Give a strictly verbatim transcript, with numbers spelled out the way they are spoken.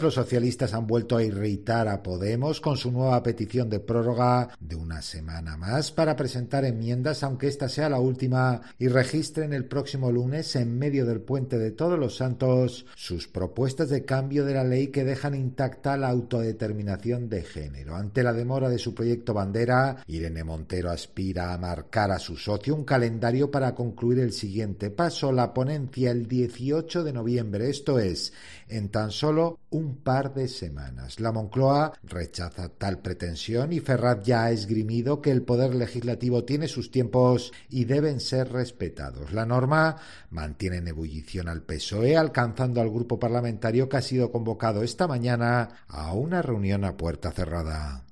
Los socialistas han vuelto a irritar a Podemos con su nueva petición de prórroga de una semana más para presentar enmiendas, aunque esta sea la última, y registren el próximo lunes, en medio del puente de Todos los Santos, sus propuestas de cambio de la ley que dejan intacta la autodeterminación de género. Ante la demora de su proyecto bandera, Irene Montero aspira a marcar a su socio un calendario para concluir el siguiente paso, la ponencia el dieciocho de noviembre, esto es, en tan solo un par de semanas. La Moncloa rechaza tal pretensión y Ferraz ya ha esgrimido que el Poder Legislativo tiene sus tiempos y deben ser respetados. La norma mantiene en ebullición al P S O E, alcanzando al grupo parlamentario que ha sido convocado esta mañana a una reunión a puerta cerrada.